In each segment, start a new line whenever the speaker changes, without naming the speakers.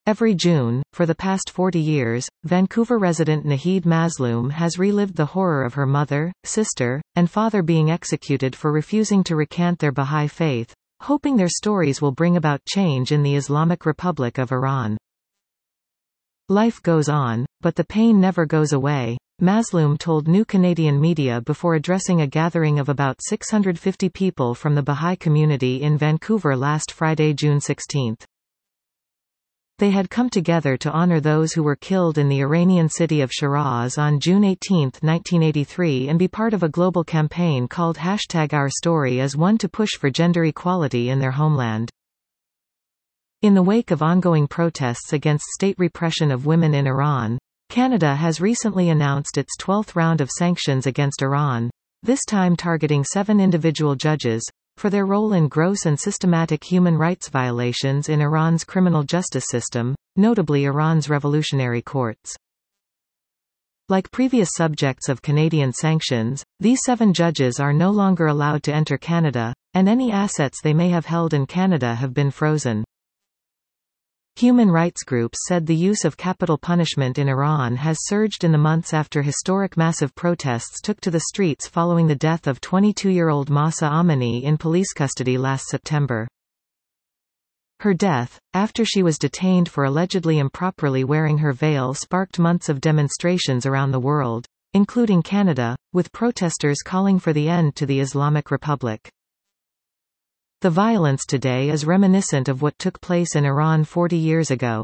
Every June, for the past 40 years, Vancouver resident Nahid Mazloum has relived the horror of her mother, sister, and father being executed for refusing to recant their Bahá'í faith, hoping their stories will bring about change in the Islamic Republic of Iran. Life goes on, but the pain never goes away, Mazloum told New Canadian Media before addressing a gathering of about 650 people from the Bahá'í community in Vancouver last Friday, June 16. They had come together to honor those who were killed in the Iranian city of Shiraz on June 18, 1983 and be part of a global campaign called #OurStory to push for gender equality in their homeland. In the wake of ongoing protests against state repression of women in Iran, Canada has recently announced its 12th round of sanctions against Iran, this time targeting 7 individual judges, for their role in gross and systematic human rights violations in Iran's criminal justice system, notably Iran's revolutionary courts. Like previous subjects of Canadian sanctions, these 7 judges are no longer allowed to enter Canada, and any assets they may have held in Canada have been frozen. Human rights groups said the use of capital punishment in Iran has surged in the months after historic massive protests took to the streets following the death of 22-year-old Mahsa Amini in police custody last September. Her death, after she was detained for allegedly improperly wearing her veil, sparked months of demonstrations around the world, including Canada, with protesters calling for the end to the Islamic Republic. The violence today is reminiscent of what took place in Iran 40 years ago.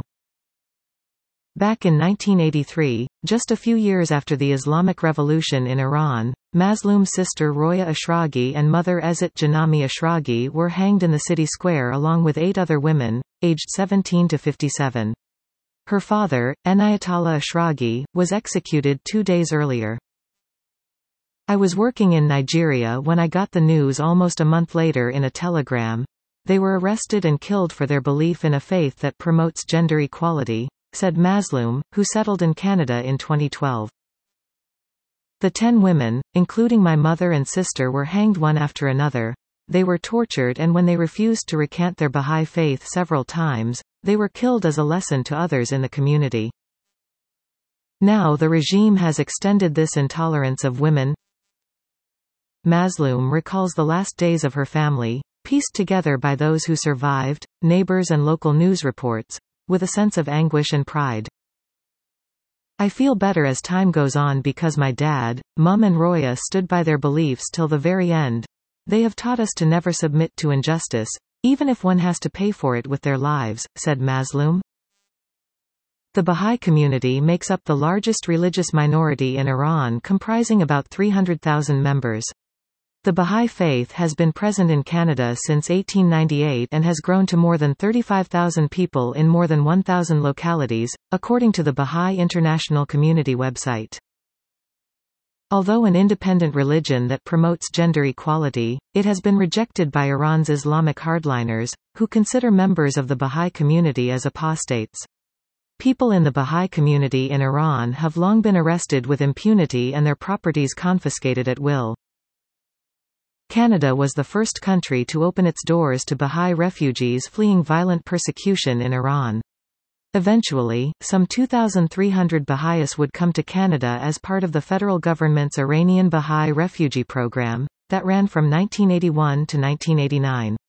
Back in 1983, just a few years after the Islamic Revolution in Iran, Mazloum's sister Roya Ashraghi and mother Ezzat Janami Ashraghi were hanged in the city square along with 8 other women, aged 17 to 57. Her father, Enayatollah Ashraghi, was executed 2 days earlier. I was working in Nigeria when I got the news almost a month later in a telegram. They were arrested and killed for their belief in a faith that promotes gender equality, said Mazloum, who settled in Canada in 2012. The 10 women, including my mother and sister, were hanged one after another. They were tortured, and when they refused to recant their Bahá'í faith several times, they were killed as a lesson to others in the community. Now the regime has extended this intolerance of women. Mazloum recalls the last days of her family, pieced together by those who survived, neighbors and local news reports, with a sense of anguish and pride. I feel better as time goes on because my dad, Mum and Roya stood by their beliefs till the very end. They have taught us to never submit to injustice, even if one has to pay for it with their lives, said Mazloum. The Bahá'í community makes up the largest religious minority in Iran, comprising about 300,000 members. The Bahá'í faith has been present in Canada since 1898 and has grown to more than 35,000 people in more than 1,000 localities, according to the Bahá'í International Community website. Although an independent religion that promotes gender equality, it has been rejected by Iran's Islamic hardliners, who consider members of the Bahá'í community as apostates. People in the Bahá'í community in Iran have long been arrested with impunity and their properties confiscated at will. Canada was the first country to open its doors to Bahá'í refugees fleeing violent persecution in Iran. Eventually, some 2,300 Baha'is would come to Canada as part of the federal government's Iranian Bahá'í Refugee Program, that ran from 1981 to 1989.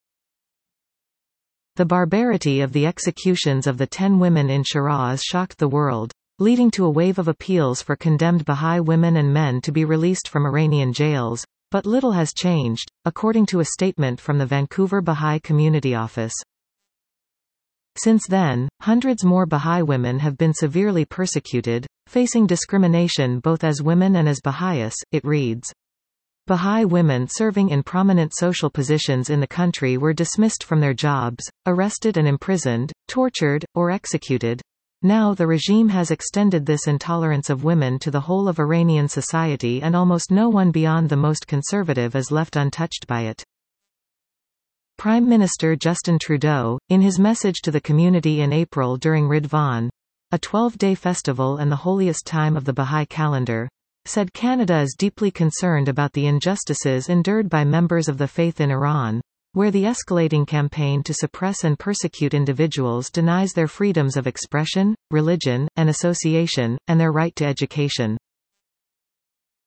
The barbarity of the executions of the 10 women in Shiraz shocked the world, leading to a wave of appeals for condemned Bahá'í women and men to be released from Iranian jails. But little has changed, according to a statement from the Vancouver Bahá'í Community Office. Since then, hundreds more Bahá'í women have been severely persecuted, facing discrimination both as women and as Baha'is, it reads. Bahá'í women serving in prominent social positions in the country were dismissed from their jobs, arrested and imprisoned, tortured, or executed. Now the regime has extended this intolerance of women to the whole of Iranian society, and almost no one beyond the most conservative is left untouched by it. Prime Minister Justin Trudeau, in his message to the community in April during Ridvan, a 12-day festival and the holiest time of the Bahá'í calendar, said Canada is deeply concerned about the injustices endured by members of the faith in Iran, where the escalating campaign to suppress and persecute individuals denies their freedoms of expression, religion, and association, and their right to education.